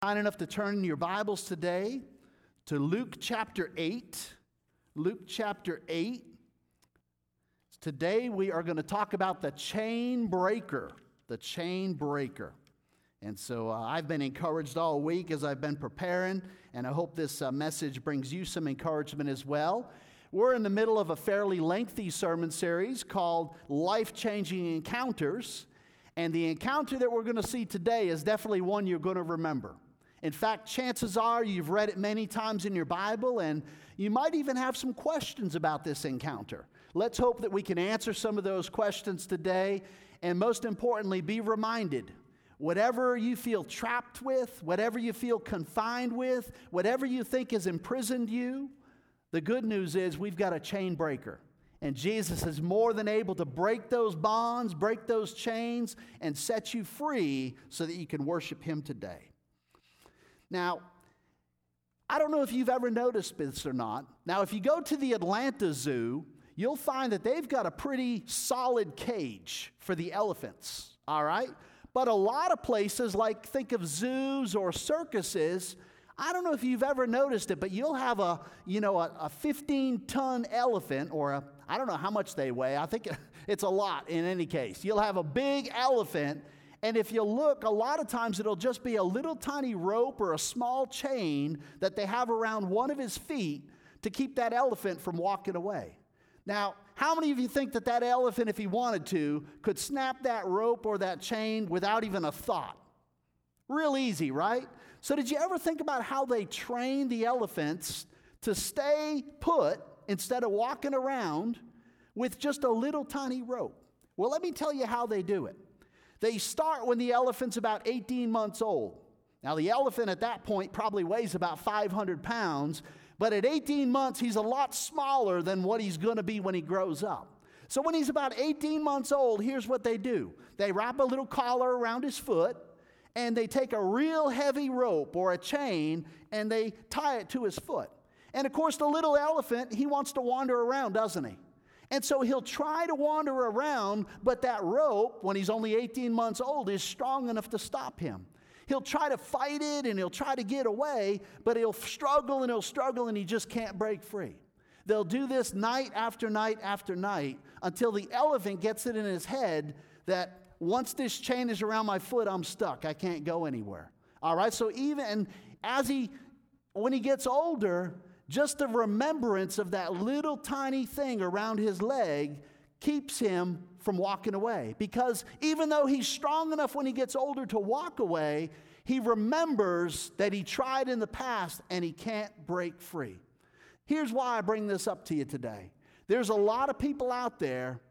Kind enough to turn your Bibles today to Luke chapter 8. Luke chapter 8. Today we are going to talk about the chain breaker. The chain breaker. And so I've been encouraged all week as I've been preparing, and I hope this message brings you some encouragement as well. We're in the middle of a fairly lengthy sermon series called Life-Changing Encounters, and the encounter that we're going to see today is definitely one you're going to remember. In fact, chances are you've read it many times in your Bible, and you might even have some questions about this encounter. Let's hope that we can answer some of those questions today, and most importantly, be reminded, whatever you feel trapped with, whatever you feel confined with, whatever you think has imprisoned you, the good news is we've got a chain breaker. And Jesus is more than able to break those bonds, break those chains, and set you free so that you can worship Him today. Now, I don't know if you've ever noticed this or not. Now, if you go to the Atlanta Zoo, you'll find that they've got a pretty solid cage for the elephants, all right? But a lot of places, like think of zoos or circuses, I don't know if you've ever noticed it, but you'll have a 15-ton elephant, or I don't know how much they weigh. I think it's a lot in any case. You'll have a big elephant, and if you look, a lot of times it'll just be a little tiny rope or a small chain that they have around one of his feet to keep that elephant from walking away. Now, how many of you think that that elephant, if he wanted to, could snap that rope or that chain without even a thought? Real easy, right? So did you ever think about how they train the elephants to stay put instead of walking around with just a little tiny rope? Well, let me tell you how they do it. They start when the elephant's about 18 months old. Now, the elephant at that point probably weighs about 500 pounds, but at 18 months, he's a lot smaller than what he's going to be when he grows up. So when he's about 18 months old, here's what they do. They wrap a little collar around his foot, and they take a real heavy rope or a chain, and they tie it to his foot. And of course, the little elephant, he wants to wander around, doesn't he? And so he'll try to wander around, but that rope, when he's only 18 months old, is strong enough to stop him. He'll try to fight it, and he'll try to get away, but he'll struggle, and he just can't break free. They'll do this night after night after night until the elephant gets it in his head that once this chain is around my foot, I'm stuck. I can't go anywhere. All right, so even when he gets older, just the remembrance of that little tiny thing around his leg keeps him from walking away. Because even though he's strong enough when he gets older to walk away, he remembers that he tried in the past and he can't break free. Here's why I bring this up to you today. There's a lot of people out there,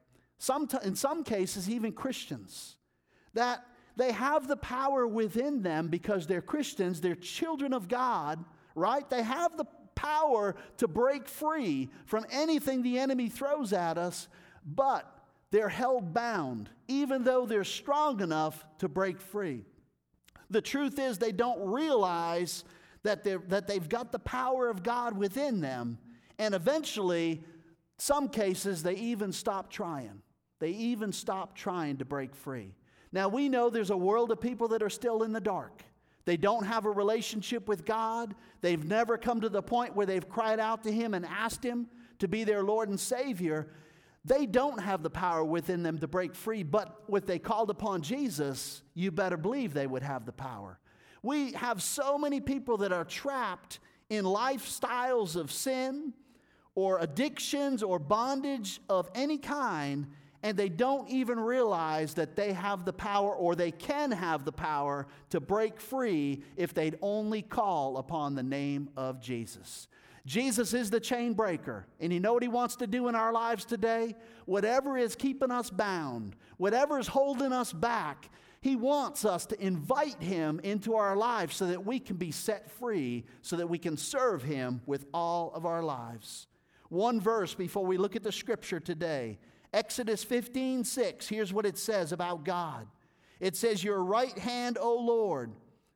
in some cases even Christians, that they have the power within them because they're Christians, they're children of God, right? They have the power to break free from anything the enemy throws at us, but they're held bound, even though they're strong enough to break free. The truth is they don't realize that they've got the power of God within them, and eventually, some cases, they even stop trying. They even stop trying to break free. Now, we know there's a world of people that are still in the dark. They don't have a relationship with God. They've never come to the point where they've cried out to Him and asked Him to be their Lord and Savior. They don't have the power within them to break free, but if they called upon Jesus, you better believe they would have the power. We have so many people that are trapped in lifestyles of sin or addictions or bondage of any kind, and they don't even realize that they have the power, or they can have the power to break free if they'd only call upon the name of Jesus. Jesus is the chain breaker, and you know what He wants to do in our lives today? Whatever is keeping us bound, whatever is holding us back, He wants us to invite Him into our lives so that we can be set free, so that we can serve Him with all of our lives. One verse before we look at the scripture today. Exodus 15:6, here's what it says about God. It says, "Your right hand, O Lord,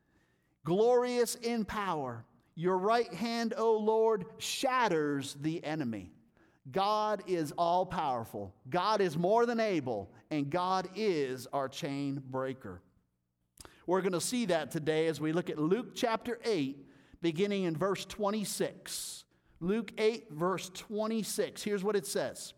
glorious in power. Your right hand, O Lord, shatters the enemy." God is all-powerful. God is more than able, and God is our chain breaker. We're going to see that today as we look at Luke chapter 8, beginning in verse 26. Luke 8, verse 26. Here's what it says.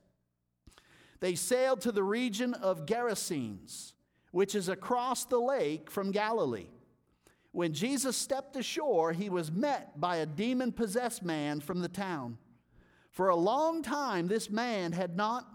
They sailed to the region of Gerasenes, which is across the lake from Galilee. When Jesus stepped ashore, he was met by a demon-possessed man from the town. For a long time, this man had not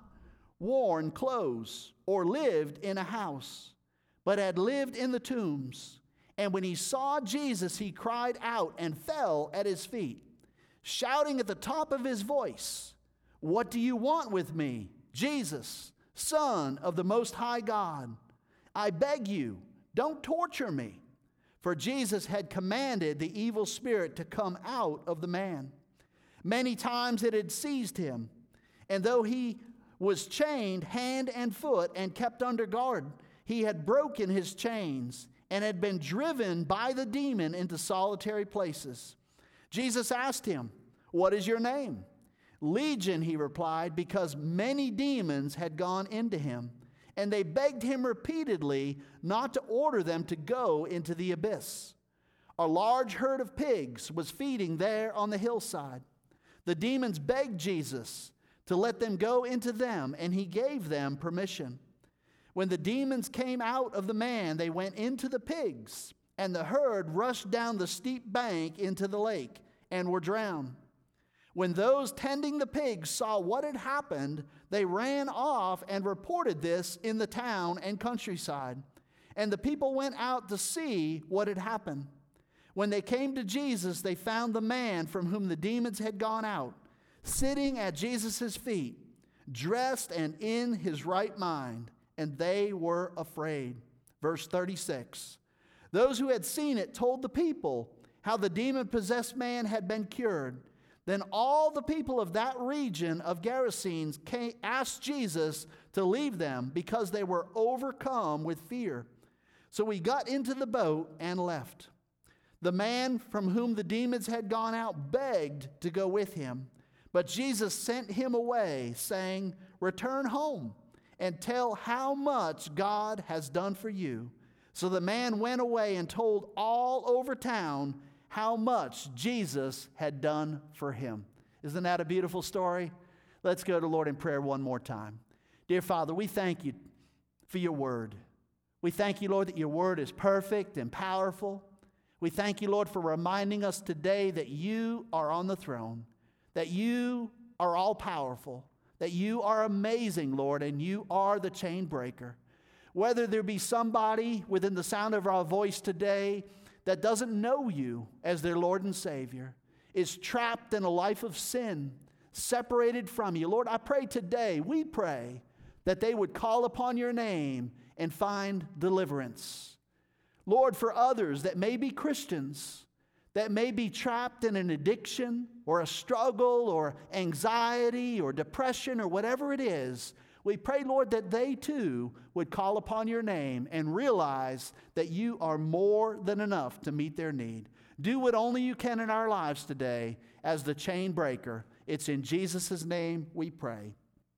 worn clothes or lived in a house, but had lived in the tombs. And when he saw Jesus, he cried out and fell at his feet, shouting at the top of his voice, "What do you want with me, Jesus, Son of the Most High God? I beg you, don't torture me." For Jesus had commanded the evil spirit to come out of the man. Many times it had seized him, and though he was chained hand and foot and kept under guard, he had broken his chains and had been driven by the demon into solitary places. Jesus asked him, "What is your name?" "Legion," he replied, because many demons had gone into him, and they begged him repeatedly not to order them to go into the abyss. A large herd of pigs was feeding there on the hillside. The demons begged Jesus to let them go into them, and he gave them permission. When the demons came out of the man, they went into the pigs, and the herd rushed down the steep bank into the lake and were drowned. When those tending the pigs saw what had happened, they ran off and reported this in the town and countryside. And the people went out to see what had happened. When they came to Jesus, they found the man from whom the demons had gone out, sitting at Jesus' feet, dressed and in his right mind, and they were afraid. Verse 36. Those who had seen it told the people how the demon-possessed man had been cured. Then all the people of that region of Gerasenes asked Jesus to leave them because they were overcome with fear. So he got into the boat and left. The man from whom the demons had gone out begged to go with him, but Jesus sent him away, saying, "Return home and tell how much God has done for you." So the man went away and told all over town how much Jesus had done for him. Isn't that a beautiful story? Let's go to Lord in prayer one more time. Dear Father, we thank you for your word. We thank you, Lord, that your word is perfect and powerful. We thank you, Lord, for reminding us today that you are on the throne, that you are all powerful, that you are amazing, Lord, and you are the chain breaker. Whether there be somebody within the sound of our voice today that doesn't know you as their Lord and Savior, is trapped in a life of sin, separated from you, Lord, I pray today, we pray that they would call upon your name and find deliverance. Lord, for others that may be Christians, that may be trapped in an addiction or a struggle or anxiety or depression or whatever it is, we pray, Lord, that they too would call upon your name and realize that you are more than enough to meet their need. Do what only you can in our lives today as the chain breaker. It's in Jesus' name we pray.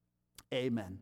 Amen.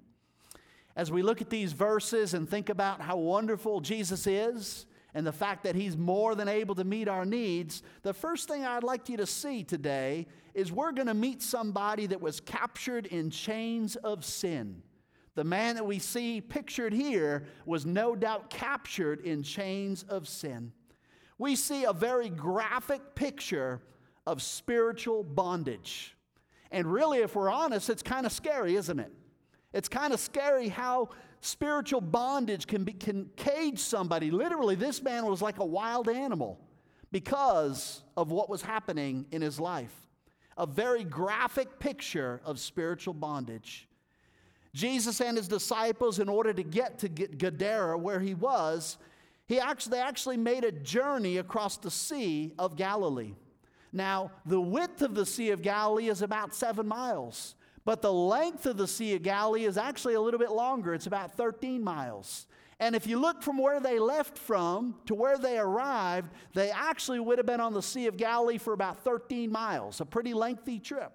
As we look at these verses and think about how wonderful Jesus is and the fact that he's more than able to meet our needs, the first thing I'd like you to see today is we're going to meet somebody that was captured in chains of sin. The man that we see pictured here was no doubt captured in chains of sin. We see a very graphic picture of spiritual bondage. And really, if we're honest, it's kind of scary, isn't it? It's kind of scary how spiritual bondage can cage somebody. Literally, this man was like a wild animal because of what was happening in his life. A very graphic picture of spiritual bondage. Jesus and his disciples, in order to get to Gadara, where he was, they actually made a journey across the Sea of Galilee. Now, the width of the Sea of Galilee is about 7 miles. But the length of the Sea of Galilee is actually a little bit longer. It's about 13 miles. And if you look from where they left from to where they arrived, they actually would have been on the Sea of Galilee for about 13 miles, a pretty lengthy trip.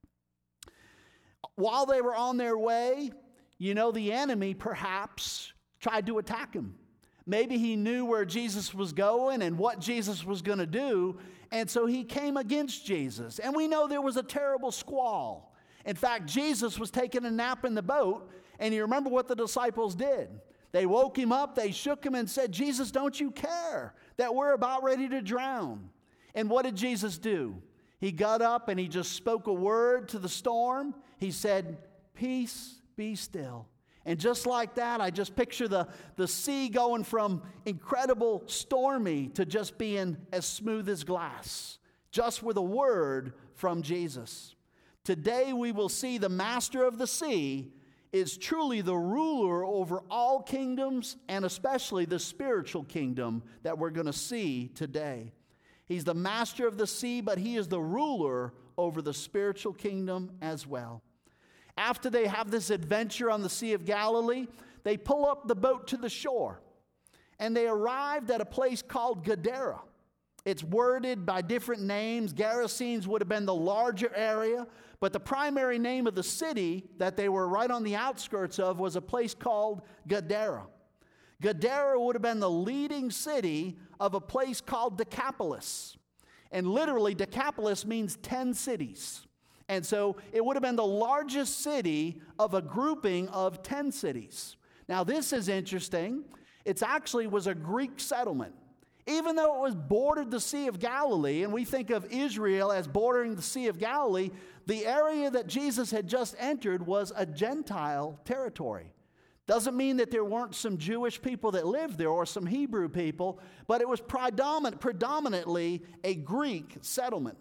While they were on their way, the enemy perhaps tried to attack them. Maybe he knew where Jesus was going and what Jesus was going to do, and so he came against Jesus. And we know there was a terrible squall. In fact, Jesus was taking a nap in the boat, and you remember what the disciples did. They woke him up, they shook him and said, "Jesus, don't you care that we're about ready to drown?" And what did Jesus do? He got up and he just spoke a word to the storm. He said, "Peace, be still." And just like that, I just picture the sea going from incredible stormy to just being as smooth as glass, just with a word from Jesus. Today we will see the master of the sea is truly the ruler over all kingdoms, and especially the spiritual kingdom that we're going to see today. He's the master of the sea, but he is the ruler over the spiritual kingdom as well. After they have this adventure on the Sea of Galilee, they pull up the boat to the shore, and they arrived at a place called Gadara. It's worded by different names. Gerasenes would have been the larger area, but the primary name of the city that they were right on the outskirts of was a place called Gadara. Gadara would have been the leading city of a place called Decapolis. And literally, Decapolis means 10 cities. And so it would have been the largest city of a grouping of 10 cities. Now, this is interesting. It actually was a Greek settlement. Even though it was bordered the Sea of Galilee, and we think of Israel as bordering the Sea of Galilee, the area that Jesus had just entered was a Gentile territory. Doesn't mean that there weren't some Jewish people that lived there or some Hebrew people, but it was predominantly a Greek settlement.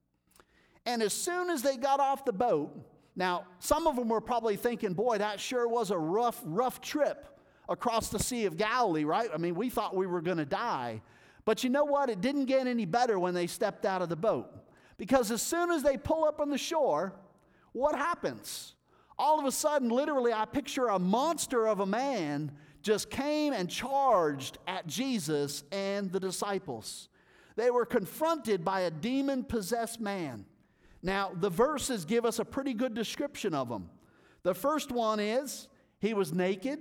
And as soon as they got off the boat, now some of them were probably thinking, boy, that sure was a rough trip across the Sea of Galilee, right? I mean, we thought we were going to die. But you know what? It didn't get any better when they stepped out of the boat. Because as soon as they pull up on the shore, what happens? All of a sudden, literally, I picture a monster of a man just came and charged at Jesus and the disciples. They were confronted by a demon-possessed man. Now, the verses give us a pretty good description of him. The first one is, he was naked.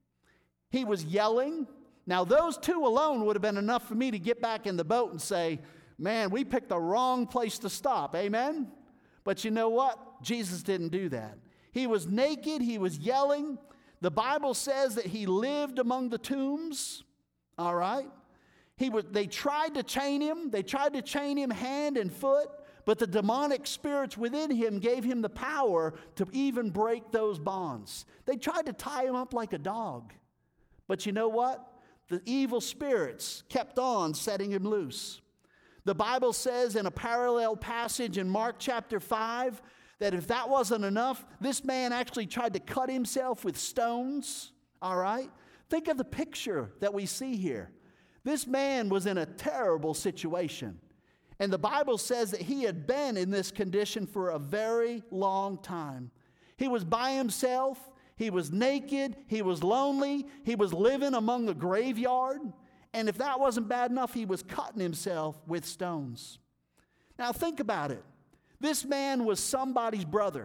He was yelling. Now, those two alone would have been enough for me to get back in the boat and say, man, we picked the wrong place to stop. Amen? But you know what? Jesus didn't do that. He was naked. He was yelling. The Bible says that he lived among the tombs. All right? They tried to chain him. They tried to chain him hand and foot. But the demonic spirits within him gave him the power to even break those bonds. They tried to tie him up like a dog. But you know what? The evil spirits kept on setting him loose. The Bible says in a parallel passage in Mark chapter 5 that if that wasn't enough, this man actually tried to cut himself with stones. All right? Think of the picture that we see here. This man was in a terrible situation. And the Bible says that he had been in this condition for a very long time. He was by himself. He was naked. He was lonely. He was living among a graveyard. And if that wasn't bad enough, he was cutting himself with stones. Now think about it. This man was somebody's brother.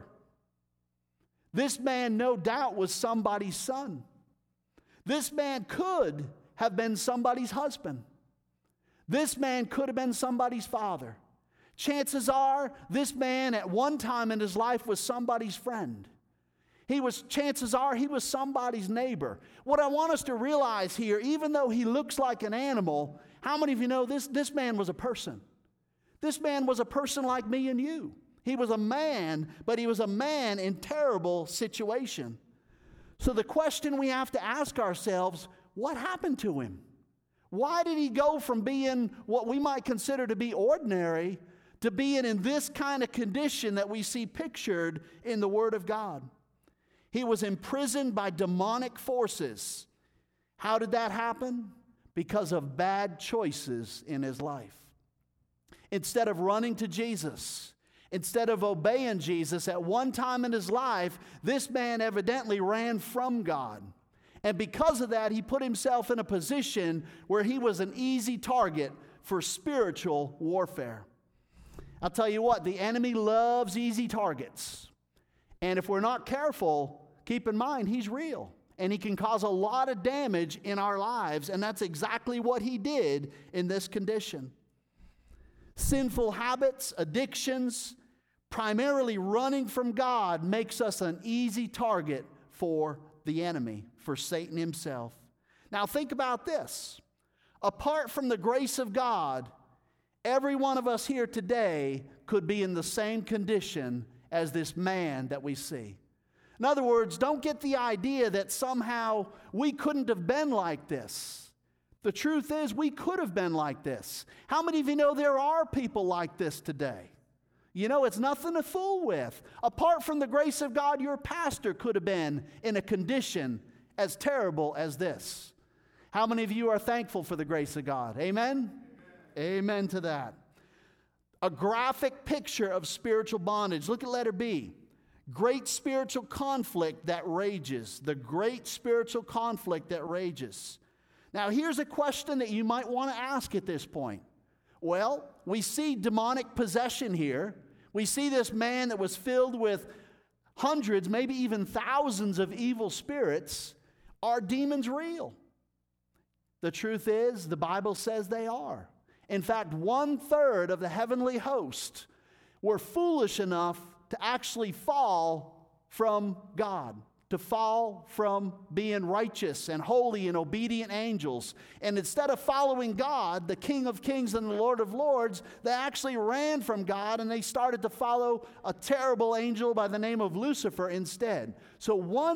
This man, no doubt, was somebody's son. This man could have been somebody's husband. This man could have been somebody's father. Chances are, this man at one time in his life was somebody's friend. Chances are, he was somebody's neighbor. What I want us to realize here, even though he looks like an animal, how many of you know this man was a person? This man was a person like me and you. He was a man, but he was a man in terrible situation. So the question we have to ask ourselves, what happened to him? Why did he go from being what we might consider to be ordinary to being in this kind of condition that we see pictured in the Word of God? He was imprisoned by demonic forces. How did that happen? Because of bad choices in his life. Instead of running to Jesus, instead of obeying Jesus, at one time in his life, this man evidently ran from God. And because of that, he put himself in a position where he was an easy target for spiritual warfare. I'll tell you what, the enemy loves easy targets. And if we're not careful, keep in mind, he's real. and he can cause a lot of damage in our lives, and that's exactly what he did in this condition. Sinful habits, addictions, primarily running from God makes us an easy target for the enemy, for Satan himself. Now think about this. Apart from the grace of God, every one of us here today could be in the same condition as this man that we see. In other words, don't get the idea that somehow we couldn't have been like this. The truth is, we could have been like this. How many of you know there are people like this today? You know, it's nothing to fool with. Apart from the grace of God, your pastor could have been in a condition as terrible as this. How many of you are thankful for the grace of God? Amen? Amen to that. A graphic picture of spiritual bondage. Look at letter B. Great spiritual conflict that rages. The great spiritual conflict that rages. Now, here's a question that you might want to ask at this point. Well, we see demonic possession here. We see this man that was filled with hundreds, maybe even thousands of evil spirits. Are demons real? The truth is, the Bible says they are. In fact, 1/3 of the heavenly host were foolish enough to actually fall from God, to fall from being righteous and holy and obedient angels. And instead of following God, the King of Kings and the Lord of Lords, they actually ran from God and they started to follow a terrible angel by the name of Lucifer instead. So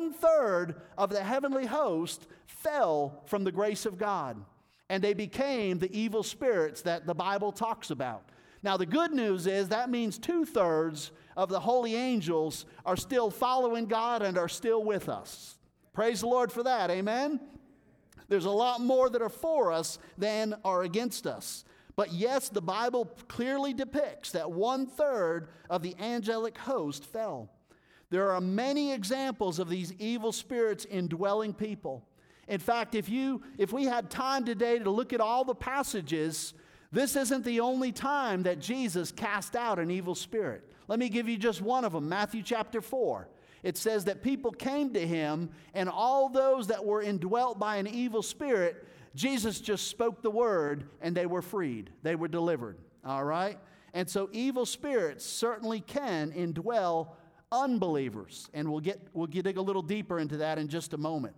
1/3 of the heavenly host fell from the grace of God, and they became the evil spirits that the Bible talks about. Now, the good news is that means 2/3 of the holy angels are still following God and are still with us. Praise the Lord for that. Amen? There's a lot more that are for us than are against us. But yes, the Bible clearly depicts that 1/3 of the angelic host fell. There are many examples of these evil spirits indwelling people. In fact, if we had time today to look at all the passages, this isn't the only time that Jesus cast out an evil spirit. Let me give you just one of them, Matthew chapter 4. It says that people came to him, and all those that were indwelt by an evil spirit, Jesus just spoke the word, and they were freed. They were delivered, all right? And so evil spirits certainly can indwell unbelievers, and we'll dig a little deeper into that in just a moment.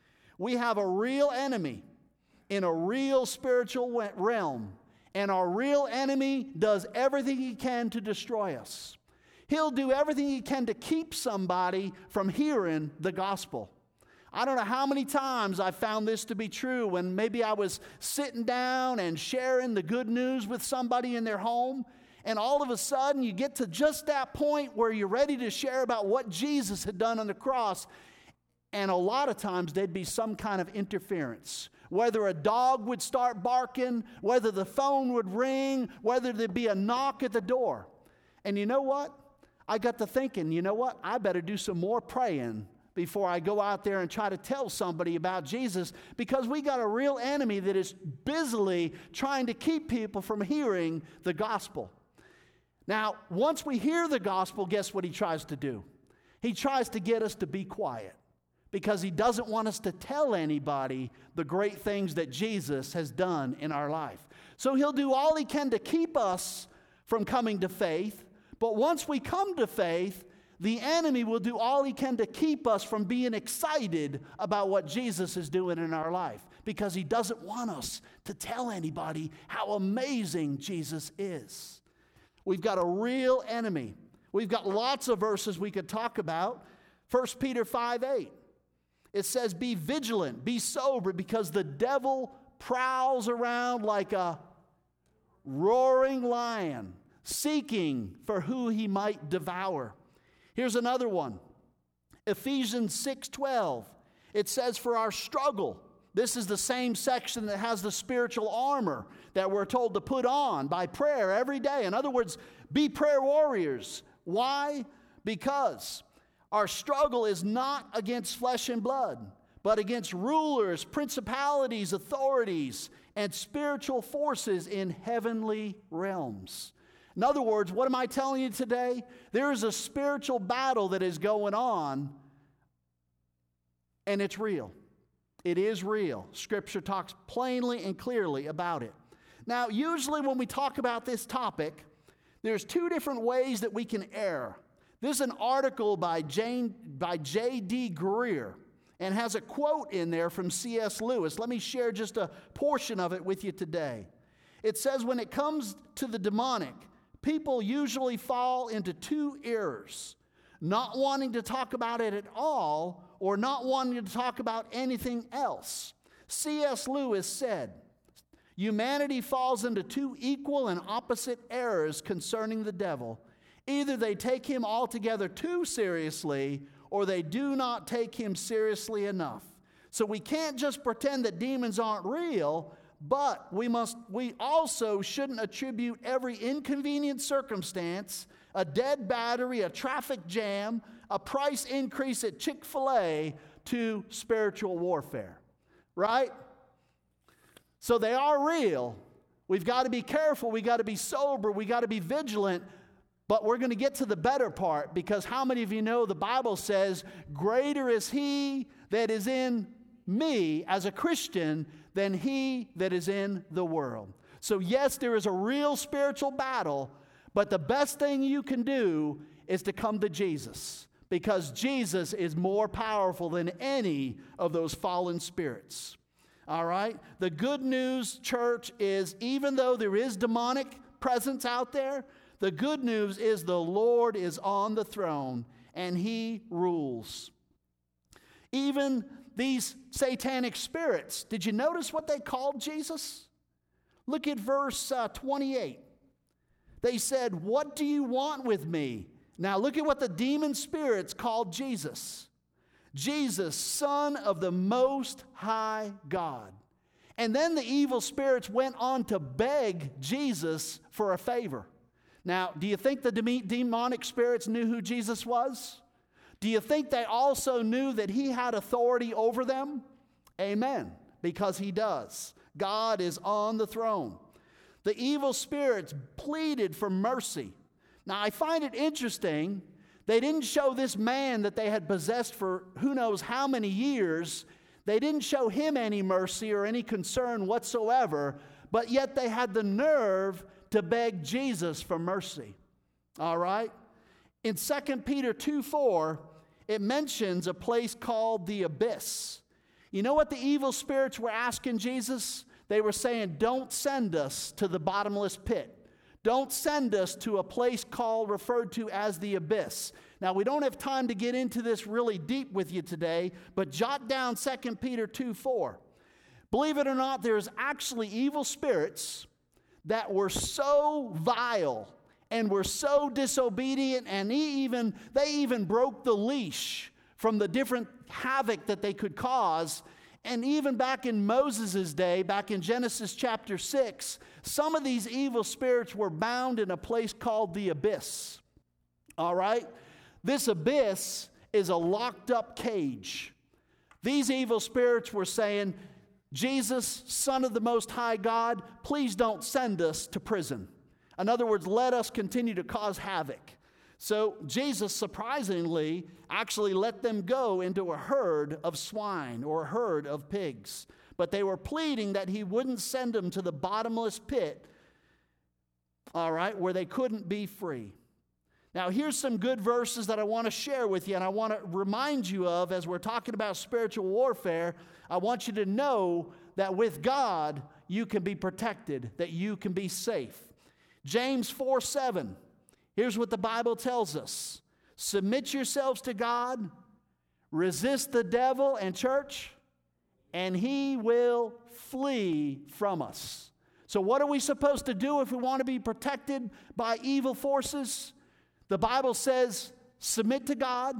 We have a real enemy in a real spiritual realm. And our real enemy does everything he can to destroy us. He'll do everything he can to keep somebody from hearing the gospel. I don't know how many times I found this to be true when maybe I was sitting down and sharing the good news with somebody in their home, and all of a sudden you get to just that point where you're ready to share about what Jesus had done on the cross, and a lot of times there'd be some kind of interference. Whether a dog would start barking, whether the phone would ring, whether there'd be a knock at the door. And you know what? I got to thinking, you know what? I better do some more praying before I go out there and try to tell somebody about Jesus, because we got a real enemy that is busily trying to keep people from hearing the gospel. Now, once we hear the gospel, guess what he tries to do? He tries to get us to be quiet, because he doesn't want us to tell anybody the great things that Jesus has done in our life. So he'll do all he can to keep us from coming to faith, but once we come to faith, the enemy will do all he can to keep us from being excited about what Jesus is doing in our life, because he doesn't want us to tell anybody how amazing Jesus is. We've got a real enemy. We've got lots of verses we could talk about. 1 Peter 5:8. It says, be vigilant, be sober, because the devil prowls around like a roaring lion, seeking for who he might devour. Here's another one. Ephesians 6:12. It says, for our struggle. This is the same section that has the spiritual armor that we're told to put on by prayer every day. In other words, be prayer warriors. Why? Because our struggle is not against flesh and blood, but against rulers, principalities, authorities, and spiritual forces in heavenly realms. In other words, what am I telling you today? There is a spiritual battle that is going on And it's real. It is real. Scripture talks plainly and clearly about it. Now, usually when we talk about this topic, there's two different ways that we can err. This is an article by J.D. Greear and has a quote in there from C.S. Lewis. Let me share just a portion of it with you today. It says, when it comes to the demonic, people usually fall into two errors: not wanting to talk about it at all, or not wanting to talk about anything else. C.S. Lewis said, humanity falls into two equal and opposite errors concerning the devil. Either they take him altogether too seriously, or they do not take him seriously enough. So we can't just pretend that demons aren't real, but we also shouldn't attribute every inconvenient circumstance, a dead battery, a traffic jam, a price increase at Chick-fil-A, to spiritual warfare. Right? So they are real. We've got to be careful. We've got to be sober. We've got to be vigilant. But we're going to get to the better part, because how many of you know the Bible says, greater is he that is in me as a Christian than he that is in the world. So yes, there is a real spiritual battle, but the best thing you can do is to come to Jesus, because Jesus is more powerful than any of those fallen spirits. All right? The good news, church, is even though there is demonic presence out there, the good news is the Lord is on the throne and he rules. Even these satanic spirits, did you notice what they called Jesus? Look at verse 28. They said, "What do you want with me?" Now look at what the demon spirits called Jesus. Jesus, Son of the Most High God. And then the evil spirits went on to beg Jesus for a favor. Now, do you think the demonic spirits knew who Jesus was? Do you think they also knew that he had authority over them? Amen. Because he does. God is on the throne. The evil spirits pleaded for mercy. Now, I find it interesting. They didn't show this man that they had possessed for who knows how many years. They didn't show him any mercy or any concern whatsoever, but yet they had the nerve to beg Jesus for mercy. All right? In 2 Peter 2:4, it mentions a place called the abyss. You know what the evil spirits were asking Jesus? They were saying, don't send us to the bottomless pit. Don't send us to a place referred to as the abyss. Now, we don't have time to get into this really deep with you today, but jot down 2 Peter 2:4. Believe it or not, there's actually evil spirits that were so vile and were so disobedient, and they even broke the leash from the different havoc that they could cause. And even back in Moses' day, back in Genesis chapter 6, some of these evil spirits were bound in a place called the abyss. All right? This abyss is a locked up cage. These evil spirits were saying, Jesus, Son of the Most High God, please don't send us to prison. In other words, let us continue to cause havoc. So Jesus, surprisingly, actually let them go into a herd of swine or a herd of pigs. But they were pleading that he wouldn't send them to the bottomless pit, all right, where they couldn't be free. Now, here's some good verses that I want to share with you, and I want to remind you of as we're talking about spiritual warfare. I want you to know that with God, you can be protected, that you can be safe. James 4:7. Here's what the Bible tells us. Submit yourselves to God, resist the devil, and church, and he will flee from us. So what are we supposed to do if we want to be protected by evil forces? The Bible says, submit to God,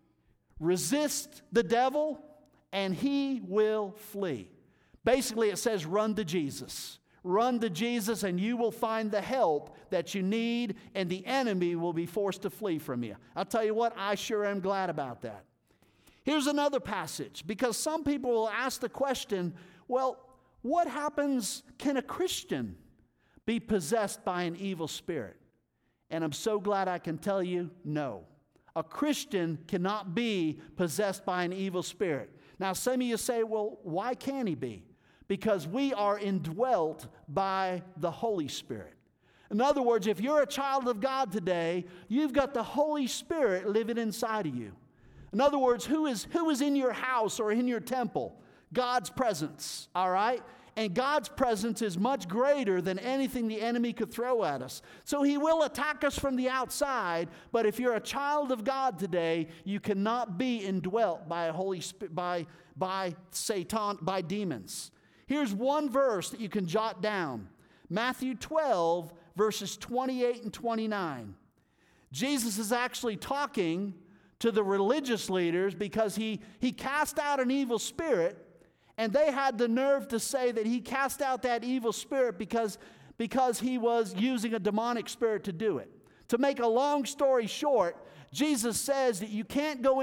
resist the devil, and he will flee. Basically, it says run to Jesus. Run to Jesus and you will find the help that you need, and the enemy will be forced to flee from you. I'll tell you what, I sure am glad about that. Here's another passage, because some people will ask the question, well, what happens, can a Christian be possessed by an evil spirit? And I'm so glad I can tell you, no. A Christian cannot be possessed by an evil spirit. Now, some of you say, well, why can't he be? Because we are indwelt by the Holy Spirit. In other words, if you're a child of God today, you've got the Holy Spirit living inside of you. In other words, who is in your house or in your temple? God's presence, all right? And God's presence is much greater than anything the enemy could throw at us. So he will attack us from the outside, but if you're a child of God today, you cannot be indwelt by a Holy Spirit, by Satan, by demons. Here's one verse that you can jot down. Matthew 12, verses 28 and 29. Jesus is actually talking to the religious leaders because he cast out an evil spirit, and they had the nerve to say that he cast out that evil spirit because he was using a demonic spirit to do it. To make a long story short, Jesus says that you can't go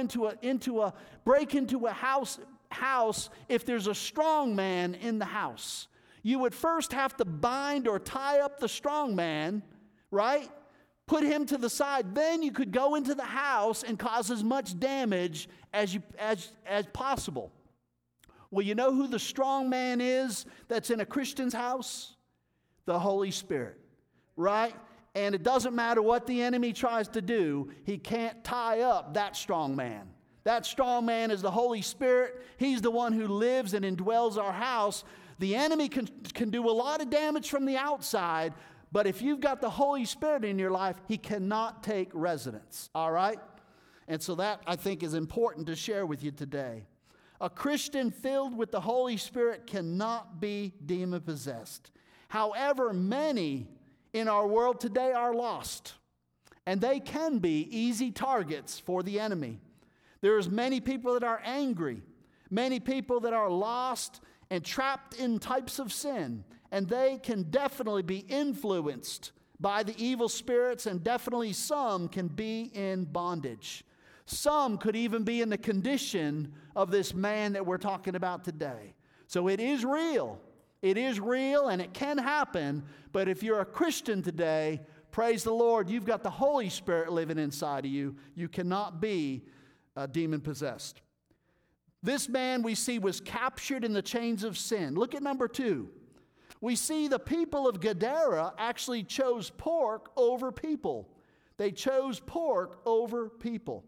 break into a house if there's a strong man in the house. You would first have to bind or tie up the strong man, right? Put him to the side. Then you could go into the house and cause as much damage as possible. Well, you know who the strong man is that's in a Christian's house? The Holy Spirit, right? And it doesn't matter what the enemy tries to do, he can't tie up that strong man. That strong man is the Holy Spirit. He's the one who lives and indwells our house. The enemy can do a lot of damage from the outside, but if you've got the Holy Spirit in your life, he cannot take residence, all right? And so that, I think, is important to share with you today. A Christian filled with the Holy Spirit cannot be demon-possessed. However, many in our world today are lost, and they can be easy targets for the enemy. There's many people that are angry, many people that are lost and trapped in types of sin, and they can definitely be influenced by the evil spirits, and definitely some can be in bondage. Some could even be in the condition of this man that we're talking about today. So it is real. It is real and it can happen. But if you're a Christian today, praise the Lord, you've got the Holy Spirit living inside of you. You cannot be demon-possessed. This man we see was captured in the chains of sin. Look at number 2. We see the people of Gadara actually chose pork over people. They chose pork over people.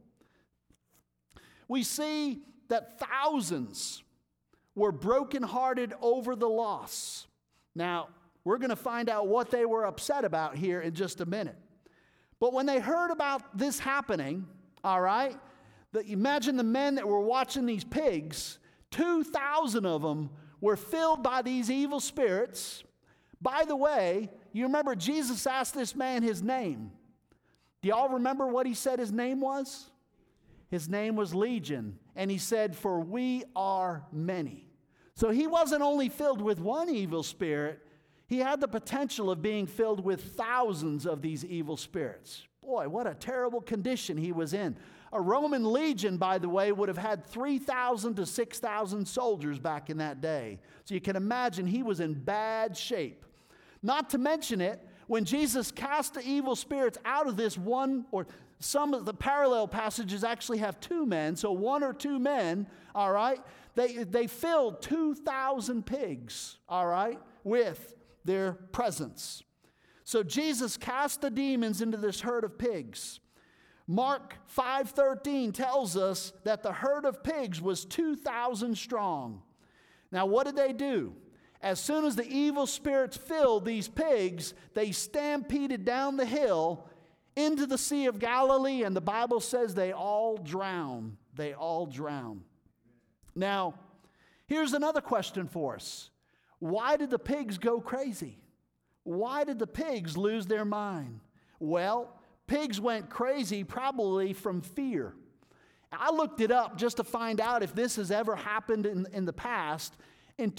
We see that thousands were brokenhearted over the loss. Now, we're going to find out what they were upset about here in just a minute. But when they heard about this happening, all right, imagine the men that were watching these pigs, 2,000 of them were filled by these evil spirits. By the way, you remember Jesus asked this man his name. Do y'all remember what he said his name was? His name was Legion, and he said, "For we are many." So he wasn't only filled with one evil spirit, he had the potential of being filled with thousands of these evil spirits. Boy, what a terrible condition he was in. A Roman legion, by the way, would have had 3,000 to 6,000 soldiers back in that day. So you can imagine he was in bad shape. Not to mention it, when Jesus cast the evil spirits out of this one, or some of the parallel passages actually have 2 men, so 1 or 2 men, all right, they filled 2,000 pigs, all right, with their presence. So Jesus cast the demons into this herd of pigs. Mark 5:13 tells us that the herd of pigs was 2,000 strong. Now, what did they do? As soon as the evil spirits filled these pigs, they stampeded down the hill into the Sea of Galilee, and the Bible says they all drowned. They all drowned. Now, here's another question for us. Why did the pigs go crazy? Why did the pigs lose their mind? Well, pigs went crazy probably from fear. I looked it up just to find out if this has ever happened in the past. In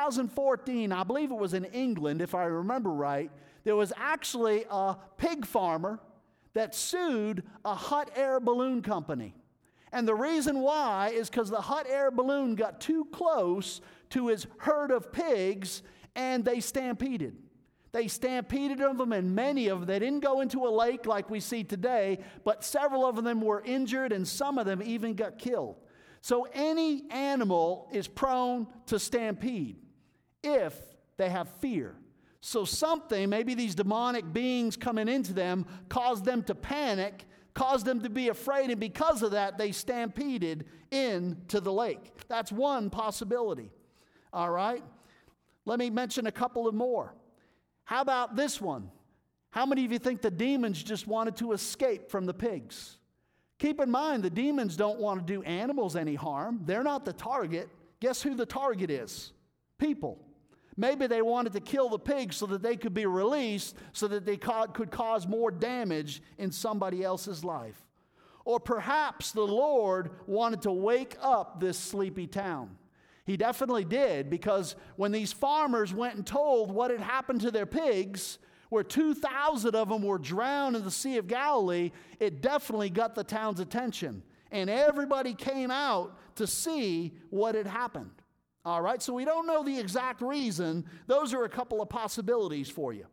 2014, I believe it was in England, if I remember right, there was actually a pig farmer that sued a hot air balloon company. And the reason why is because the hot air balloon got too close to his herd of pigs and they stampeded. They stampeded them, and many of them, they didn't go into a lake like we see today, but several of them were injured and some of them even got killed. So any animal is prone to stampede if they have fear. So something, maybe these demonic beings coming into them, caused them to panic, caused them to be afraid, and because of that, they stampeded into the lake. That's one possibility. All right? Let me mention a couple of more. How about this one? How many of you think the demons just wanted to escape from the pigs? Keep in mind, the demons don't want to do animals any harm. They're not the target. Guess who the target is? People. Maybe they wanted to kill the pigs so that they could be released, so that they could cause more damage in somebody else's life. Or perhaps the Lord wanted to wake up this sleepy town. He definitely did, because when these farmers went and told what had happened to their pigs, where 2,000 of them were drowned in the Sea of Galilee, it definitely got the town's attention. And everybody came out to see what had happened. All right, so we don't know the exact reason. Those are a couple of possibilities for you.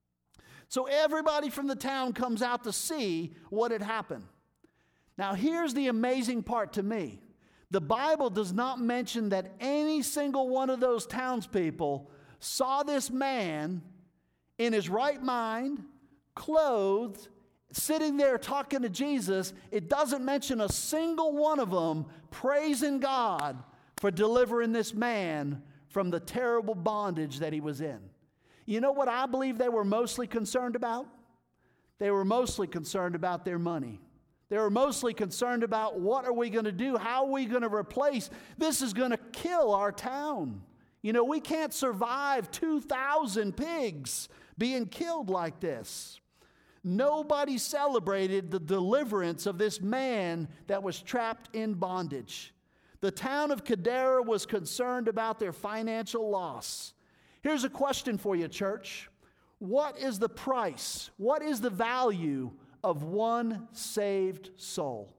So everybody from the town comes out to see what had happened. Now, here's the amazing part to me. The Bible does not mention that any single one of those townspeople saw this man in his right mind, clothed, sitting there talking to Jesus. It doesn't mention a single one of them praising God for delivering this man from the terrible bondage that he was in. You know what I believe they were mostly concerned about? They were mostly concerned about their money. They were mostly concerned about, what are we going to do? How are we going to replace? This is going to kill our town. You know, we can't survive 2,000 pigs being killed like this. Nobody celebrated the deliverance of this man that was trapped in bondage. The town of Gadara was concerned about their financial loss. Here's a question for you, church. What is the price? What is the value of one saved soul?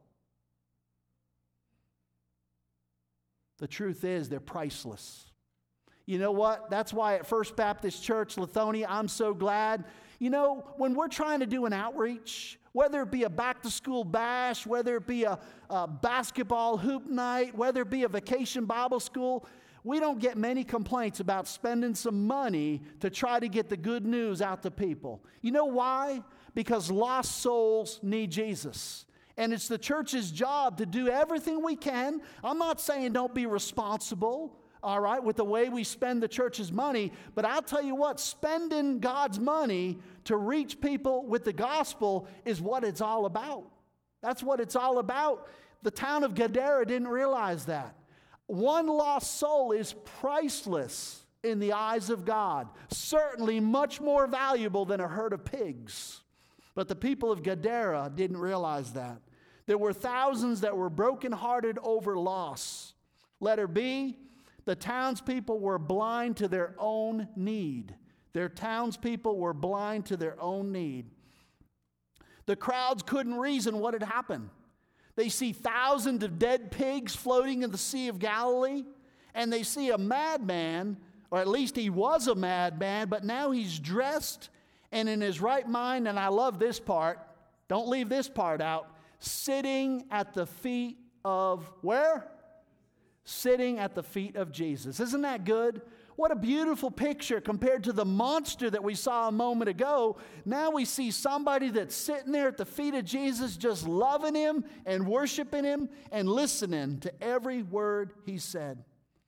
The truth is, they're priceless. You know what? That's why at First Baptist Church, Lithonia, I'm so glad. You know, when we're trying to do an outreach, whether it be a back-to-school bash, whether it be a basketball hoop night, whether it be a vacation Bible school, we don't get many complaints about spending some money to try to get the good news out to people. You know why? Because lost souls need Jesus. And it's the church's job to do everything we can. I'm not saying don't be responsible, all right, with the way we spend the church's money. But I'll tell you what, spending God's money to reach people with the gospel is what it's all about. That's what it's all about. The town of Gadara didn't realize that. One lost soul is priceless in the eyes of God. Certainly much more valuable than a herd of pigs. But the people of Gadara didn't realize that. There were thousands that were brokenhearted over loss. Letter B, the townspeople were blind to their own need. Their townspeople were blind to their own need. The crowds couldn't reason what had happened. They see thousands of dead pigs floating in the Sea of Galilee, and they see a madman, or at least he was a madman, but now he's dressed and in his right mind, and I love this part, don't leave this part out, sitting at the feet of where? Sitting at the feet of Jesus. Isn't that good? What a beautiful picture compared to the monster that we saw a moment ago. Now we see somebody that's sitting there at the feet of Jesus, just loving him and worshiping him and listening to every word he said.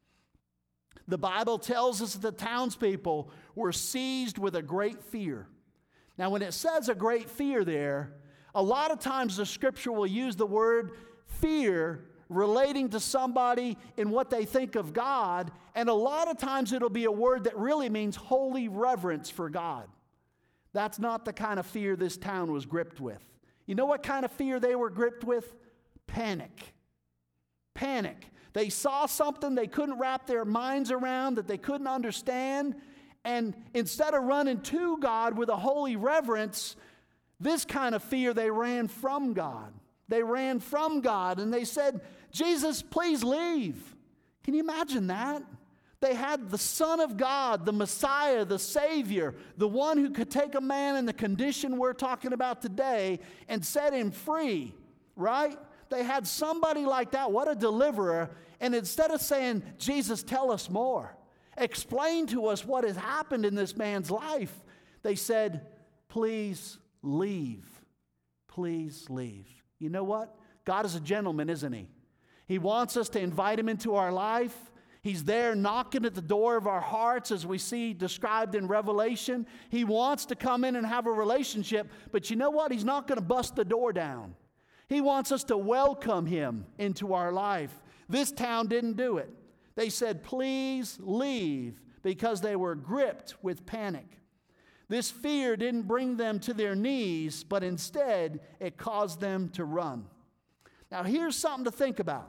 The Bible tells us that the townspeople were seized with a great fear. Now, when it says a great fear there, a lot of times the scripture will use the word fear relating to somebody in what they think of God, and a lot of times it'll be a word that really means holy reverence for God. That's not the kind of fear this town was gripped with. You know what kind of fear they were gripped with? Panic. Panic. They saw something they couldn't wrap their minds around, that they couldn't understand, and instead of running to God with a holy reverence, this kind of fear, they ran from God. They ran from God and they said, Jesus, please leave. Can you imagine that? They had the Son of God, the Messiah, the Savior, the one who could take a man in the condition we're talking about today and set him free, right? they had somebody like that. What a deliverer. And instead of saying, Jesus, tell us more, explain to us what has happened in this man's life, they said, please leave. Please leave. You know what? God is a gentleman, isn't He? He wants us to invite Him into our life. He's there knocking at the door of our hearts, as we see described in Revelation. He wants to come in and have a relationship, but you know what? He's not going to bust the door down. He wants us to welcome Him into our life. This town didn't do it. They said, please leave, because they were gripped with panic. This fear didn't bring them to their knees, but instead it caused them to run. Now here's something to think about.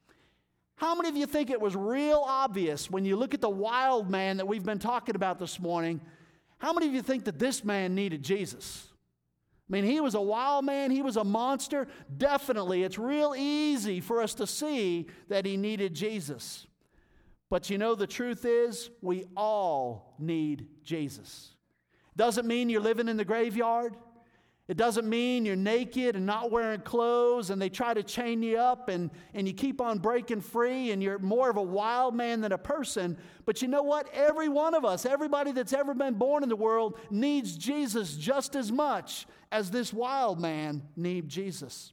How many of you think it was real obvious when you look at the wild man that we've been talking about this morning? How many of you think that this man needed Jesus? I mean, he was a wild man. He was a monster. Definitely, it's real easy for us to see that he needed Jesus. But you know, the truth is, we all need Jesus. Doesn't mean you're living in the graveyard. It doesn't mean you're naked and not wearing clothes and they try to chain you up and you keep on breaking free and you're more of a wild man than a person. But you know what? Every one of us, everybody that's ever been born in the world, needs Jesus just as much as this wild man needed Jesus.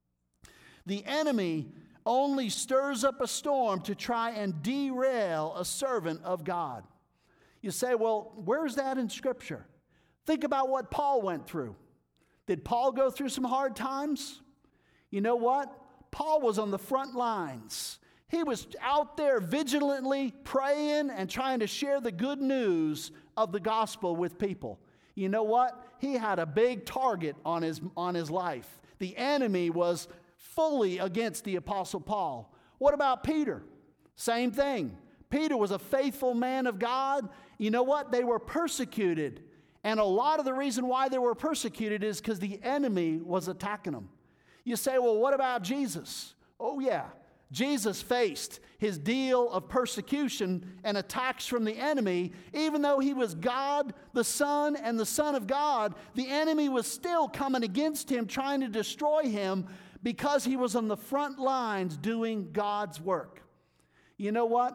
The enemy only stirs up a storm to try and derail a servant of God. You say, well, where's that in Scripture? Think about what Paul went through. Did Paul go through some hard times? You know what? Paul was on the front lines. He was out there vigilantly praying and trying to share the good news of the gospel with people. You know what? He had a big target on his life. The enemy was fully against the Apostle Paul. What about Peter? Same thing. Peter was a faithful man of God. You know what? They were persecuted. And a lot of the reason why they were persecuted is because the enemy was attacking them. You say, well, what about Jesus? Oh, yeah. Jesus faced his deal of persecution and attacks from the enemy. Even though he was God, the Son, and the Son of God, the enemy was still coming against him, trying to destroy him because he was on the front lines doing God's work. You know what?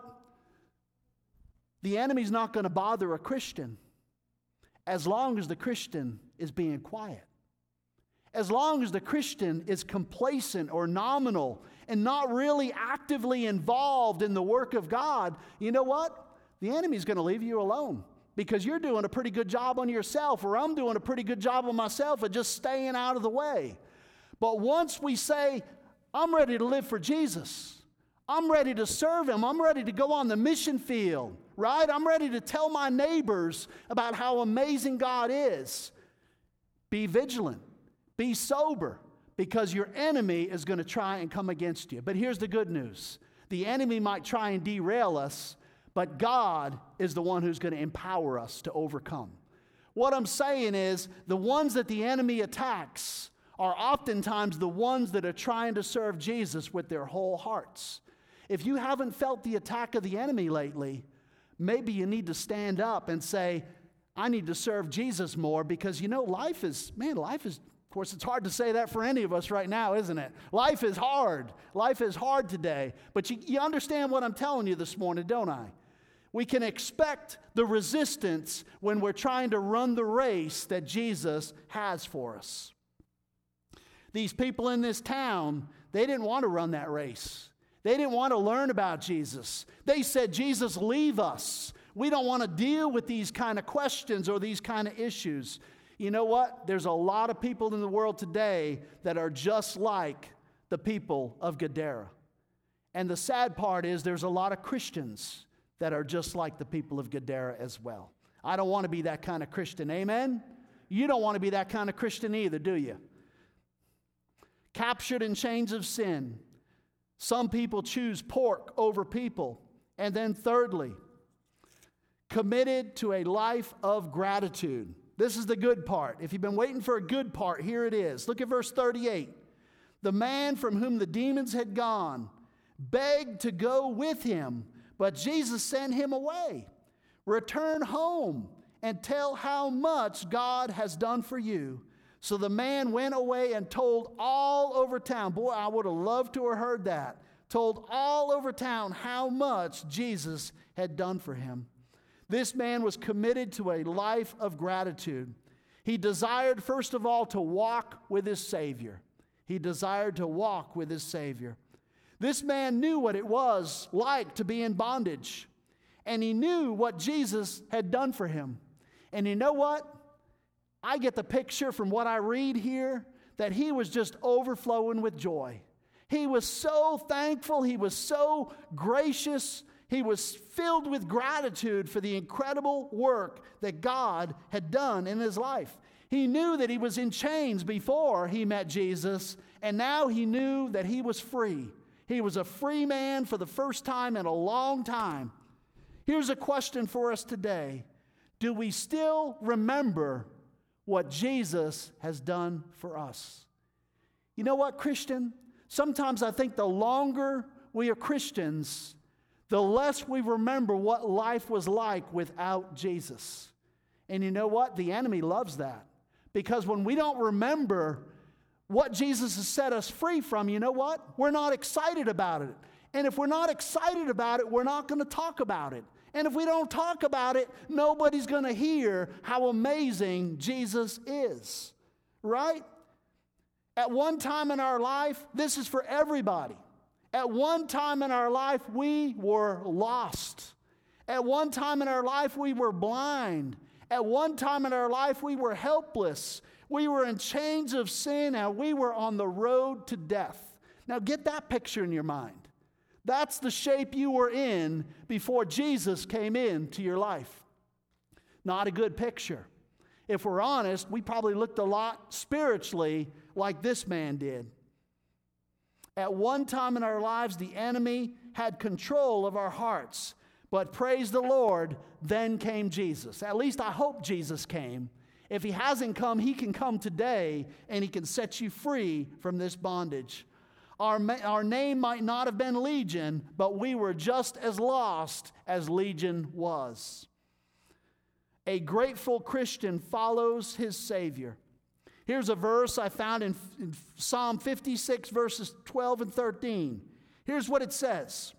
The enemy's not going to bother a Christian as long as the Christian is being quiet. As long as the Christian is complacent or nominal and not really actively involved in the work of God, you know what? The enemy's going to leave you alone because you're doing a pretty good job on yourself, or I'm doing a pretty good job on myself of just staying out of the way. But once we say, I'm ready to live for Jesus, I'm ready to serve Him, I'm ready to go on the mission field, right? I'm ready to tell my neighbors about how amazing God is. Be vigilant. Be sober, because your enemy is going to try and come against you. But here's the good news. The enemy might try and derail us, but God is the one who's going to empower us to overcome. What I'm saying is, the ones that the enemy attacks are oftentimes the ones that are trying to serve Jesus with their whole hearts. If you haven't felt the attack of the enemy lately, maybe you need to stand up and say, I need to serve Jesus more, because you know, life is, of course, it's hard to say that for any of us right now, isn't it? Life is hard. Life is hard today. But you understand what I'm telling you this morning, don't I? We can expect the resistance when we're trying to run the race that Jesus has for us. These people in this town, they didn't want to run that race. They didn't want to learn about Jesus. They said, Jesus, leave us. We don't want to deal with these kind of questions or these kind of issues. You know what? There's a lot of people in the world today that are just like the people of Gadara. And the sad part is there's a lot of Christians that are just like the people of Gadara as well. I don't want to be that kind of Christian. Amen? You don't want to be that kind of Christian either, do you? Captured in chains of sin. Some people choose pork over people. And then thirdly, committed to a life of gratitude. This is the good part. If you've been waiting for a good part, here it is. Look at verse 38. The man from whom the demons had gone begged to go with him, but Jesus sent him away. Return home and tell how much God has done for you. So the man went away and told all over town. Boy, I would have loved to have heard that. Told all over town how much Jesus had done for him. This man was committed to a life of gratitude. He desired, first of all, to walk with his Savior. He desired to walk with his Savior. This man knew what it was like to be in bondage. And he knew what Jesus had done for him. And you know what? I get the picture from what I read here that he was just overflowing with joy. He was so thankful. He was so gracious. He was filled with gratitude for the incredible work that God had done in his life. He knew that he was in chains before he met Jesus, and now he knew that he was free. He was a free man for the first time in a long time. Here's a question for us today. Do we still remember what Jesus has done for us? You know what, Christian? Sometimes I think the longer we are Christians, the less we remember what life was like without Jesus. And you know what? The enemy loves that. Because when we don't remember what Jesus has set us free from, you know what? We're not excited about it. And if we're not excited about it, we're not going to talk about it. And if we don't talk about it, nobody's going to hear how amazing Jesus is. Right? At one time in our life, this is for everybody. At one time in our life, we were lost. At one time in our life, we were blind. At one time in our life, we were helpless. We were in chains of sin, and we were on the road to death. Now get that picture in your mind. That's the shape you were in before Jesus came into your life. Not a good picture. If we're honest, we probably looked a lot spiritually like this man did. At one time in our lives, the enemy had control of our hearts. But praise the Lord, then came Jesus. At least I hope Jesus came. If he hasn't come, he can come today and he can set you free from this bondage. Our name might not have been Legion, but we were just as lost as Legion was. A grateful Christian follows his Savior. Here's a verse I found in Psalm 56, verses 12 and 13. Here's what it says.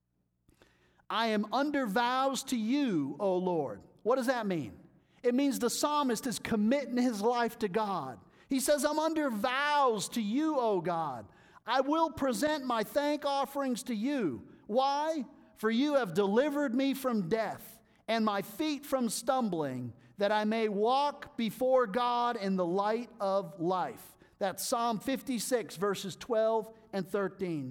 I am under vows to you, O Lord. What does that mean? It means the psalmist is committing his life to God. He says, I'm under vows to you, O God. I will present my thank offerings to you. Why? For you have delivered me from death and my feet from stumbling, that I may walk before God in the light of life. That's Psalm 56, verses 12 and 13.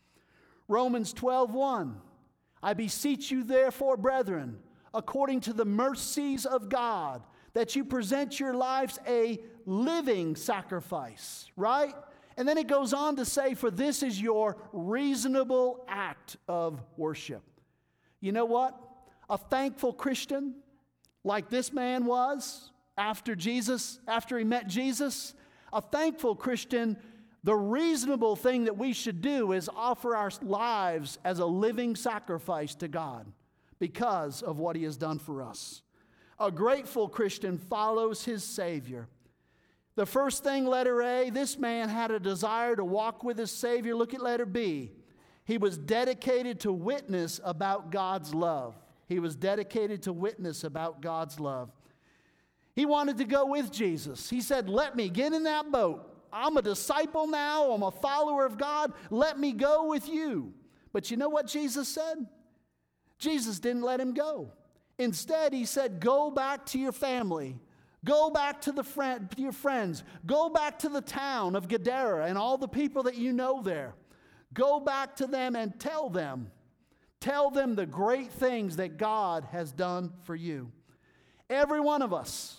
Romans 12:1. I beseech you therefore, brethren, according to the mercies of God, that you present your lives a living sacrifice, right? And then it goes on to say, for this is your reasonable act of worship. You know what? A thankful Christian, like this man was after he met Jesus, a thankful Christian, the reasonable thing that we should do is offer our lives as a living sacrifice to God because of what he has done for us. A grateful Christian follows his Savior. The first thing, letter A, this man had a desire to walk with his Savior. Look at letter B. He was dedicated to witness about God's love. He was dedicated to witness about God's love. He wanted to go with Jesus. He said, let me get in that boat. I'm a disciple now. I'm a follower of God. Let me go with you. But you know what Jesus said? Jesus didn't let him go. Instead, he said, go back to your family. Go back to your friends. Go back to the town of Gadara and all the people that you know there. Go back to them and tell them. Tell them the great things that God has done for you. Every one of us,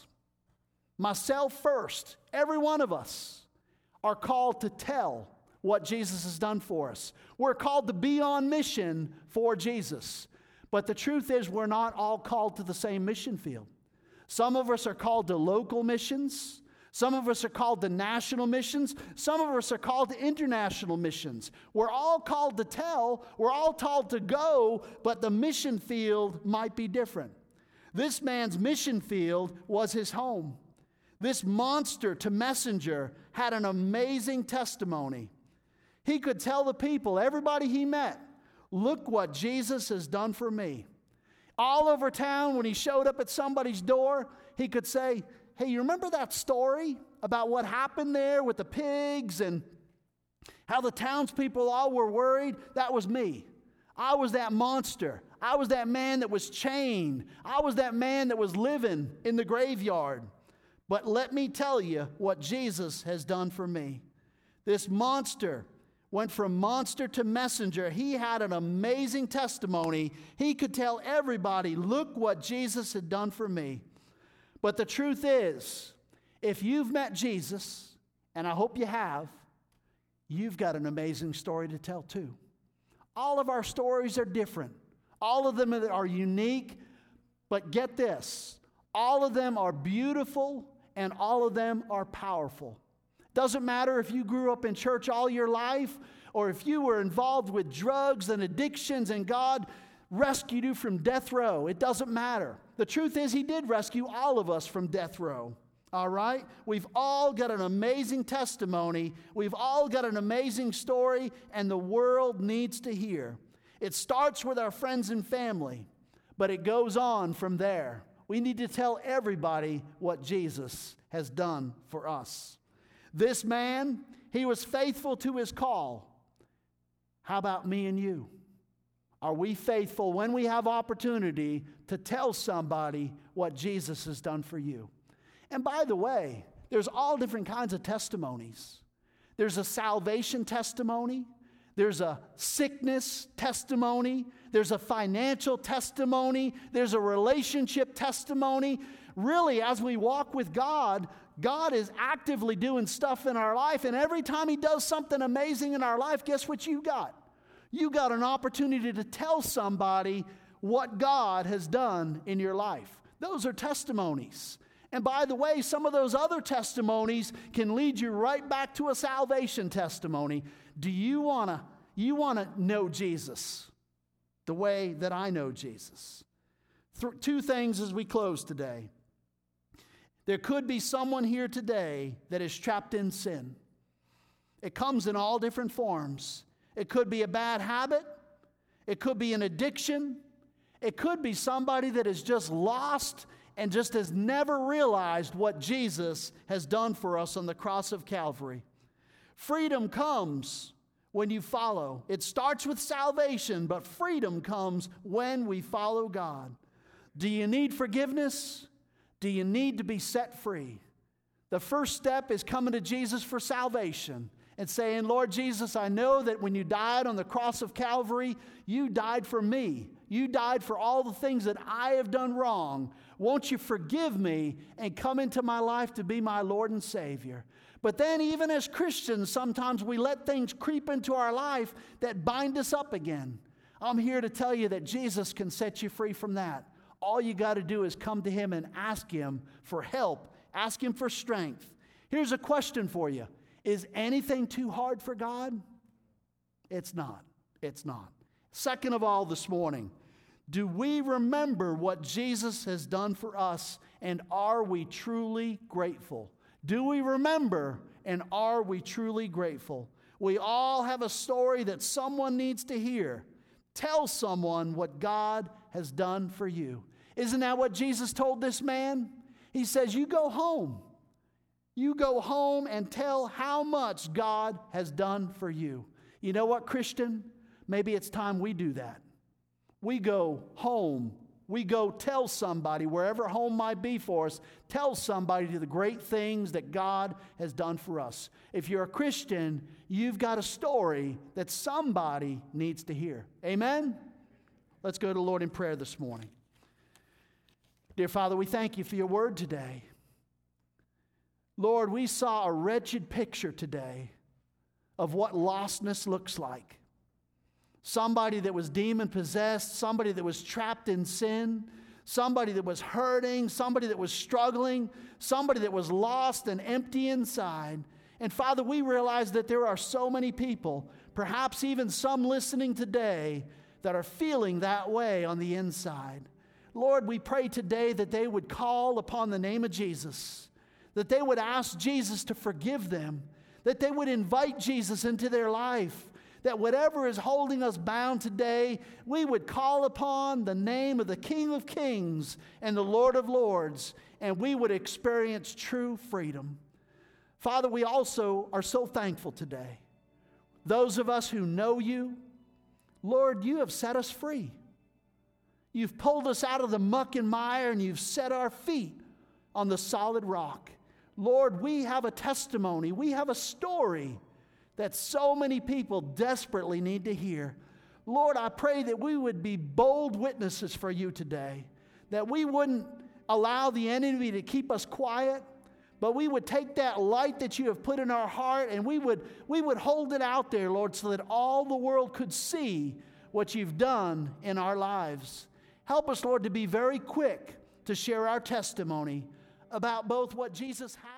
myself first, every one of us are called to tell what Jesus has done for us. We're called to be on mission for Jesus. But the truth is, we're not all called to the same mission field. Some of us are called to local missions. Some of us are called to national missions. Some of us are called to international missions. We're all called to tell. We're all called to go, but the mission field might be different. This man's mission field was his home. This monster to messenger had an amazing testimony. He could tell the people, everybody he met, look what Jesus has done for me. All over town, when he showed up at somebody's door, he could say, hey, you remember that story about what happened there with the pigs and how the townspeople all were worried? That was me. I was that monster. I was that man that was chained. I was that man that was living in the graveyard. But let me tell you what Jesus has done for me. This monster went from monster to messenger. He had an amazing testimony. He could tell everybody, look what Jesus had done for me. But the truth is, if you've met Jesus, and I hope you have, you've got an amazing story to tell too. All of our stories are different. All of them are unique. But get this, all of them are beautiful and all of them are powerful. Doesn't matter if you grew up in church all your life or if you were involved with drugs and addictions and God rescued you from death row. It doesn't matter. The truth is, He did rescue all of us from death row. All right? We've all got an amazing testimony. We've all got an amazing story, and the world needs to hear. It starts with our friends and family, but it goes on from there. We need to tell everybody what Jesus has done for us. This man, he was faithful to his call. How about me and you? Are we faithful when we have opportunity to tell somebody what Jesus has done for you? And by the way, there's all different kinds of testimonies. There's a salvation testimony. There's a sickness testimony. There's a financial testimony. There's a relationship testimony. Really, as we walk with God, God is actively doing stuff in our life. And every time He does something amazing in our life, guess what you got? You got an opportunity to tell somebody what God has done in your life. Those are testimonies. And by the way, some of those other testimonies can lead you right back to a salvation testimony. Do you want to know Jesus the way that I know Jesus? Two things as we close today. There could be someone here today that is trapped in sin. It comes in all different forms. It could be a bad habit. It could be an addiction. It could be somebody that is just lost and just has never realized what Jesus has done for us on the cross of Calvary. Freedom comes when you follow. It starts with salvation, but freedom comes when we follow God. Do you need forgiveness? Do you need to be set free? The first step is coming to Jesus for salvation and saying, Lord Jesus, I know that when you died on the cross of Calvary, you died for me. You died for all the things that I have done wrong. Won't you forgive me and come into my life to be my Lord and Savior? But then even as Christians, sometimes we let things creep into our life that bind us up again. I'm here to tell you that Jesus can set you free from that. All you got to do is come to Him and ask Him for help. Ask Him for strength. Here's a question for you. Is anything too hard for God? It's not. It's not. Second of all this morning, do we remember what Jesus has done for us, and are we truly grateful? Do we remember, and are we truly grateful? We all have a story that someone needs to hear. Tell someone what God has done for you. Isn't that what Jesus told this man? He says, you go home. You go home and tell how much God has done for you. You know what, Christian? Maybe it's time we do that. We go home. We go tell somebody, wherever home might be for us, tell somebody the great things that God has done for us. If you're a Christian, you've got a story that somebody needs to hear. Amen? Let's go to the Lord in prayer this morning. Dear Father, we thank you for your word today. Lord, we saw a wretched picture today of what lostness looks like. Somebody that was demon-possessed, somebody that was trapped in sin, somebody that was hurting, somebody that was struggling, somebody that was lost and empty inside. And Father, we realize that there are so many people, perhaps even some listening today, that are feeling that way on the inside. Lord, we pray today that they would call upon the name of Jesus, that they would ask Jesus to forgive them, that they would invite Jesus into their life, that whatever is holding us bound today, we would call upon the name of the King of Kings and the Lord of Lords, and we would experience true freedom. Father, we also are so thankful today. Those of us who know you, Lord, you have set us free. You've pulled us out of the muck and mire, and you've set our feet on the solid rock. Lord, we have a testimony. We have a story that so many people desperately need to hear. Lord, I pray that we would be bold witnesses for you today, that we wouldn't allow the enemy to keep us quiet, but we would take that light that you have put in our heart and we would hold it out there, Lord, so that all the world could see what you've done in our lives. Help us, Lord, to be very quick to share our testimony about both what Jesus has